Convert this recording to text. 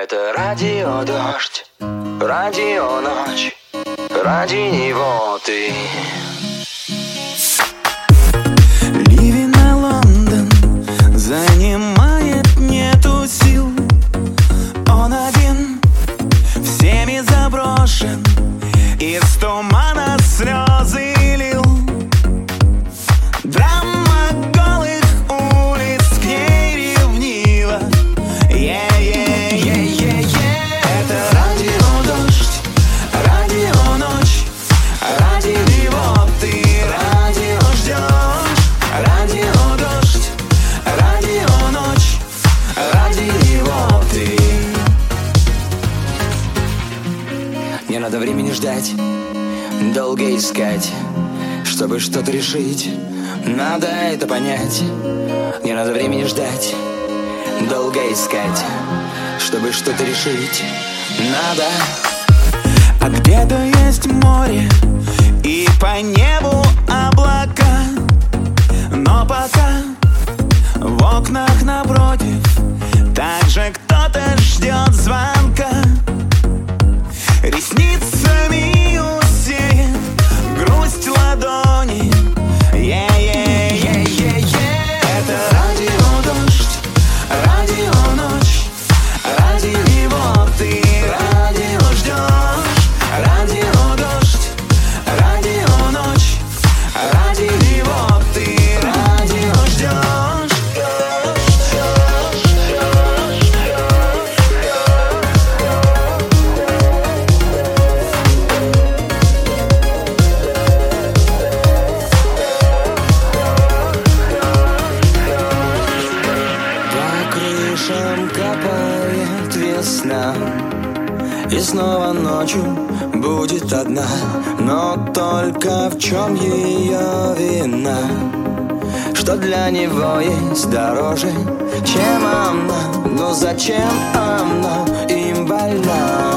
Это радио дождь, радио ночь, ради него ты. Ливень на Лондон занимает, нету сил. Он один, всеми заброшен, из тумана слезы лил. Драма голых улиц к ней ревнива. Это радио дождь, радио ночь, ради него ты радио ждешь. Радио дождь, радио ночь, ради него ты. Не надо времени ждать, долго искать, чтобы что-то решить. Надо это понять. Не надо времени ждать, долго искать, чтобы что-то решить. Надо. А где-то есть море и по небу облака, но пока в окнах напротив также кто-то ждет звонка. Ресницами усеет грусть ладони. Это радио дождь, радио ночь, ради него ты радио ждешь. Радио дождь, радио ночь, ради него ты радио ждешь. По крышам капает весна, и снова ночью будет одна. Но только в чем ее вина? Что для него есть дороже, чем она? Но зачем она им больна?